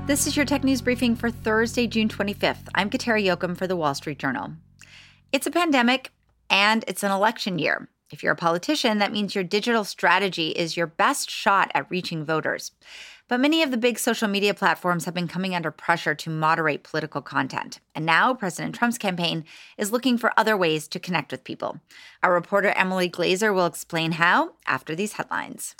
This is your tech news briefing for Thursday, June 25th. I'm Kateri Jochum for The Wall Street Journal. It's a pandemic and it's an election year. If you're a politician, that means your digital strategy is your best shot at reaching voters. But many of the big social media platforms have been coming under pressure to moderate political content. And now President Trump's campaign is looking for other ways to connect with people. Our reporter Emily Glazer will explain how after these headlines.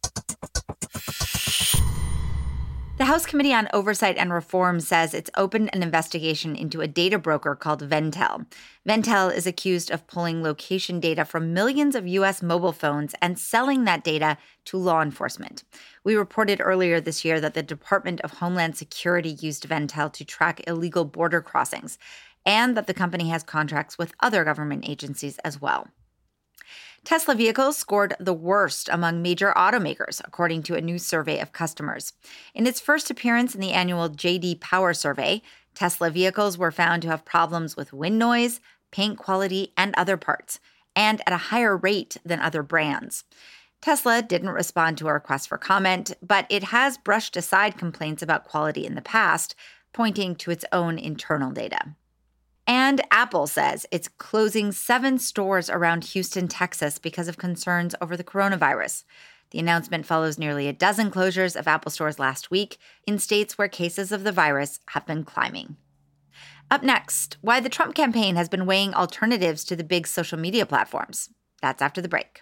The House Committee on Oversight and Reform says it's opened an investigation into a data broker called Ventel. Ventel is accused of pulling location data from millions of U.S. mobile phones and selling that data to law enforcement. We reported earlier this year that the Department of Homeland Security used Ventel to track illegal border crossings, and that the company has contracts with other government agencies as well. Tesla vehicles scored the worst among major automakers, according to a new survey of customers. In its first appearance in the annual J.D. Power survey, Tesla vehicles were found to have problems with wind noise, paint quality, and other parts, and at a higher rate than other brands. Tesla didn't respond to a request for comment, but it has brushed aside complaints about quality in the past, pointing to its own internal data. And Apple says it's closing 7 stores around Houston, Texas, because of concerns over the coronavirus. The announcement follows nearly a dozen closures of Apple stores last week in states where cases of the virus have been climbing. Up next, why the Trump campaign has been weighing alternatives to the big social media platforms. That's after the break.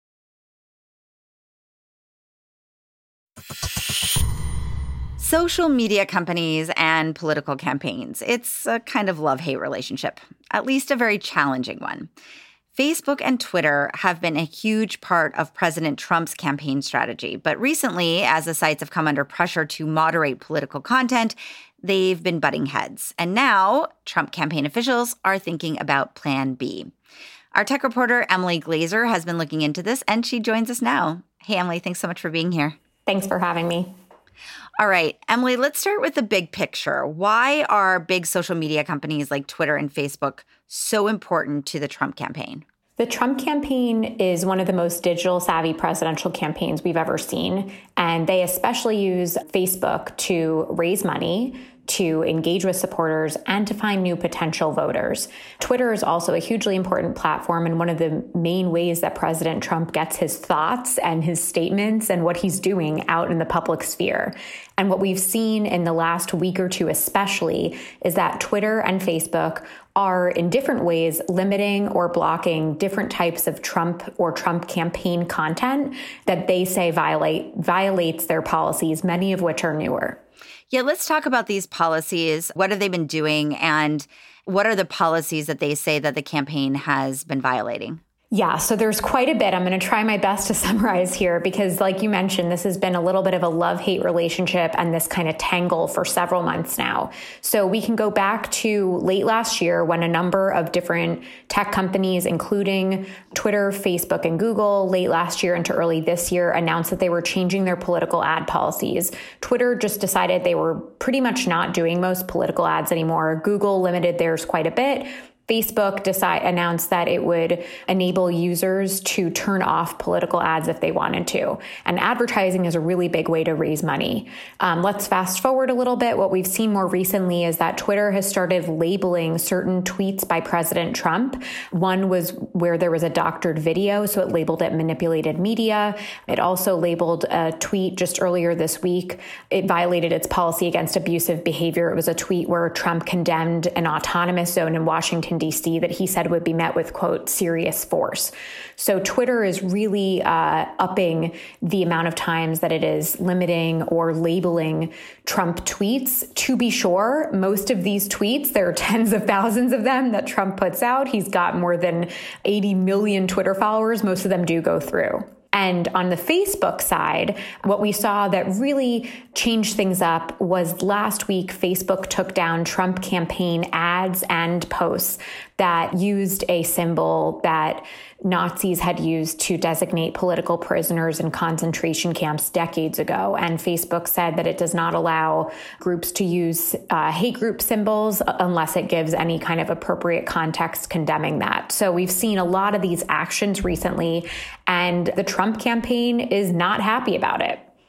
Social media companies and political campaigns. It's a kind of love-hate relationship, at least a very challenging one. Facebook and Twitter have been a huge part of President Trump's campaign strategy. But recently, as the sites have come under pressure to moderate political content, they've been butting heads. And now Trump campaign officials are thinking about Plan B. Our tech reporter, Emily Glazer, has been looking into this, and she joins us now. Hey, Emily, thanks so much for being here. Thanks for having me. All right, Emily, let's start with the big picture. Why are big social media companies like Twitter and Facebook so important to the Trump campaign? The Trump campaign is one of the most digital savvy presidential campaigns we've ever seen. And they especially use Facebook to raise money, to engage with supporters, and to find new potential voters. Twitter is also a hugely important platform and one of the main ways that President Trump gets his thoughts and his statements and what he's doing out in the public sphere. And what we've seen in the last week or two especially is that Twitter and Facebook are in different ways limiting or blocking different types of Trump or Trump campaign content that they say violates their policies, many of which are newer. Yeah, let's talk about these policies. What have they been doing, and what are the policies that they say that the campaign has been violating? Yeah, so there's quite a bit. I'm going to try my best to summarize here because, like you mentioned, this has been a little bit of a love-hate relationship and this kind of tangle for several months now. So we can go back to late last year when a number of different tech companies, including Twitter, Facebook, and Google, late last year into early this year, announced that they were changing their political ad policies. Twitter just decided they were pretty much not doing most political ads anymore. Google limited theirs quite a bit. Facebook announced that it would enable users to turn off political ads if they wanted to. And advertising is a really big way to raise money. Let's fast forward a little bit. What we've seen more recently is that Twitter has started labeling certain tweets by President Trump. One was where there was a doctored video, so it labeled it manipulated media. It also labeled a tweet just earlier this week. It violated its policy against abusive behavior. It was a tweet where Trump condemned an autonomous zone in Washington, D.C. that he said would be met with, quote, serious force. So Twitter is really upping the amount of times that it is limiting or labeling Trump tweets. To be sure, most of these tweets, there are tens of thousands of them that Trump puts out. He's got more than 80 million Twitter followers. Most of them do go through. And on the Facebook side, what we saw that really changed things up was last week, Facebook took down Trump campaign ads and posts that used a symbol that Nazis had used to designate political prisoners in concentration camps decades ago. And Facebook said that it does not allow groups to use hate group symbols unless it gives any kind of appropriate context condemning that. So we've seen a lot of these actions recently, and the Trump campaign is not happy about it.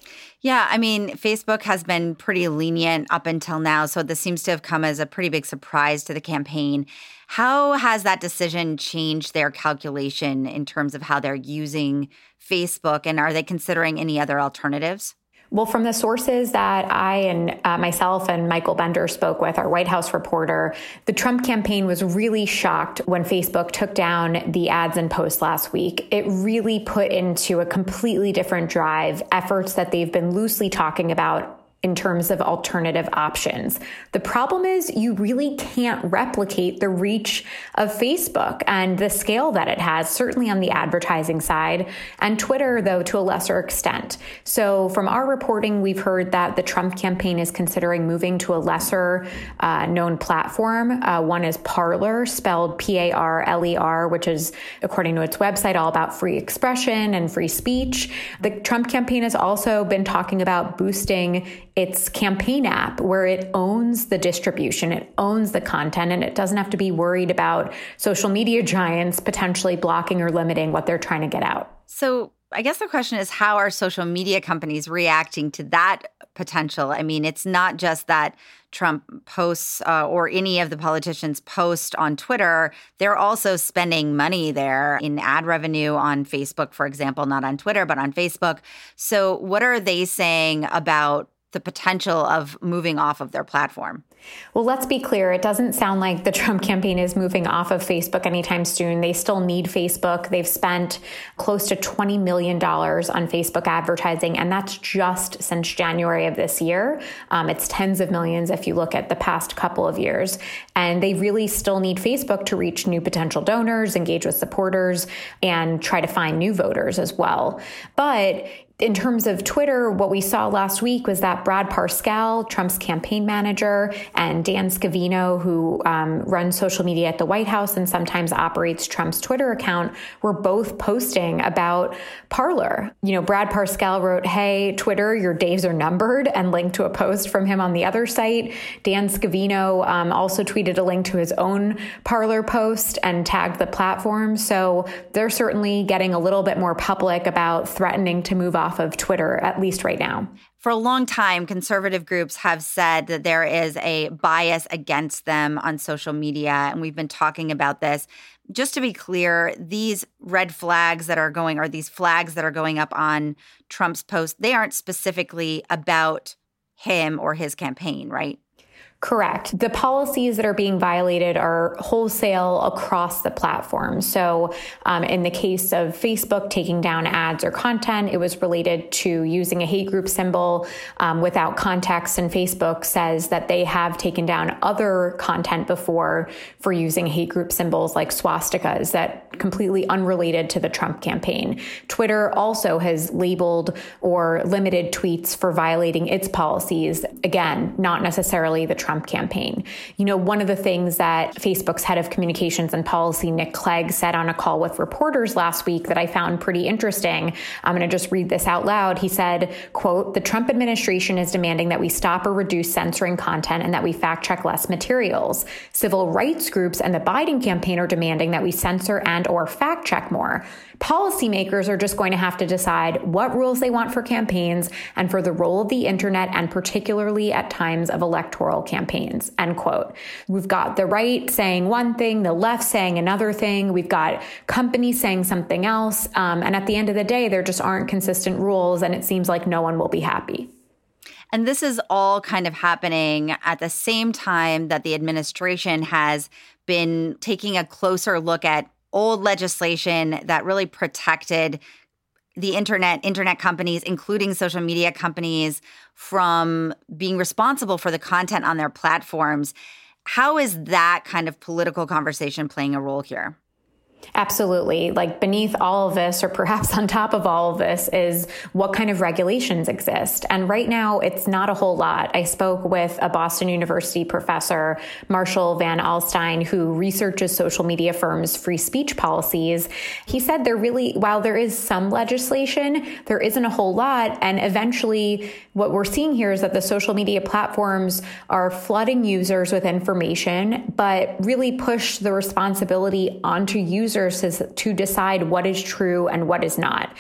Yeah, I mean, Facebook has been pretty lenient up until now, so this seems to have come as a pretty big surprise to the campaign. How has that decision changed their calculation in terms of how they're using Facebook, and are they considering any other alternatives? Well, from the sources that I and myself and Michael Bender spoke with, our White House reporter, the Trump campaign was really shocked when Facebook took down the ads and posts last week. It really put into a completely different drive efforts that they've been loosely talking about in terms of alternative options. The problem is you really can't replicate the reach of Facebook and the scale that it has, certainly on the advertising side, and Twitter, though, to a lesser extent. So from our reporting, we've heard that the Trump campaign is considering moving to a lesser known platform. One is Parler, spelled Parler, which is, according to its website, all about free expression and free speech. The Trump campaign has also been talking about boosting its campaign app, where it owns the distribution, it owns the content, and it doesn't have to be worried about social media giants potentially blocking or limiting what they're trying to get out. So I guess the question is, how are social media companies reacting to that potential? I mean, it's not just that Trump posts or any of the politicians post on Twitter. They're also spending money there in ad revenue on Facebook, for example, not on Twitter, but on Facebook. So what are they saying about the potential of moving off of their platform? Well, let's be clear. It doesn't sound like the Trump campaign is moving off of Facebook anytime soon. They still need Facebook. They've spent close to $20 million on Facebook advertising, and that's just since January of this year. It's tens of millions if you look at the past couple of years. And they really still need Facebook to reach new potential donors, engage with supporters, and try to find new voters as well. But in terms of Twitter, what we saw last week was that Brad Parscale, Trump's campaign manager, and Dan Scavino, who runs social media at the White House and sometimes operates Trump's Twitter account, were both posting about Parler. You know, Brad Parscale wrote, "Hey, Twitter, your days are numbered," and linked to a post from him on the other site. Dan Scavino also tweeted a link to his own Parler post and tagged the platform. So they're certainly getting a little bit more public about threatening to move off of Twitter, at least right now. For a long time, conservative groups have said that there is a bias against them on social media, and we've been talking about this. Just to be clear, these red flags that are going, or these flags that are going up on Trump's post, they aren't specifically about him or his campaign, right? Correct. The policies that are being violated are wholesale across the platform. So in the case of Facebook taking down ads or content, it was related to using a hate group symbol without context. And Facebook says that they have taken down other content before for using hate group symbols like swastikas that completely unrelated to the Trump campaign. Twitter also has labeled or limited tweets for violating its policies. Again, not necessarily the Trump campaign. You know, one of the things that Facebook's head of communications and policy, Nick Clegg, said on a call with reporters last week that I found pretty interesting. I'm going to just read this out loud. He said, quote, "The Trump administration is demanding that we stop or reduce censoring content and that we fact check less materials. Civil rights groups and the Biden campaign are demanding that we censor and or fact check more. Policymakers are just going to have to decide what rules they want for campaigns and for the role of the internet, and particularly at times of electoral campaigns," end quote. We've got the right saying one thing, the left saying another thing. We've got companies saying something else. And at the end of the day, there just aren't consistent rules, and it seems like no one will be happy. And this is all kind of happening at the same time that the administration has been taking a closer look at old legislation that really protected the internet companies, including social media companies, from being responsible for the content on their platforms. How is that kind of political conversation playing a role here? Absolutely. Like beneath all of this, or perhaps on top of all of this, is what kind of regulations exist. And right now, it's not a whole lot. I spoke with a Boston University professor, Marshall Van Alstyne, who researches social media firms' free speech policies. He said while there is some legislation, there isn't a whole lot. And eventually, what we're seeing here is that the social media platforms are flooding users with information, but really push the responsibility onto users to decide what is true and what is not.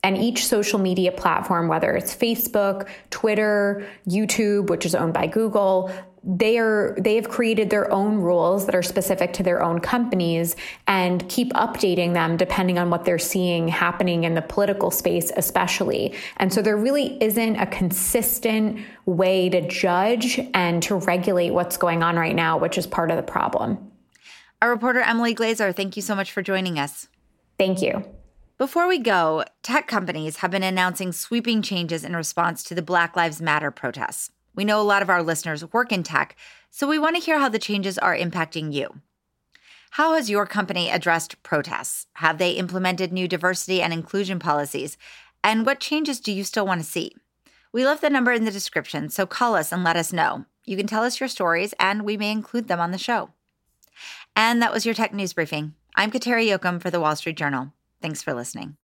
And each social media platform, whether it's Facebook, Twitter, YouTube, which is owned by Google, they have created their own rules that are specific to their own companies and keep updating them depending on what they're seeing happening in the political space, especially. And so there really isn't a consistent way to judge and to regulate what's going on right now, which is part of the problem. Our reporter, Emily Glazer, thank you so much for joining us. Thank you. Before we go, tech companies have been announcing sweeping changes in response to the Black Lives Matter protests. We know a lot of our listeners work in tech, so we want to hear how the changes are impacting you. How has your company addressed protests? Have they implemented new diversity and inclusion policies? And what changes do you still want to see? We left the number in the description, so call us and let us know. You can tell us your stories, and we may include them on the show. And that was your Tech News Briefing. I'm Kateri Jochum for The Wall Street Journal. Thanks for listening.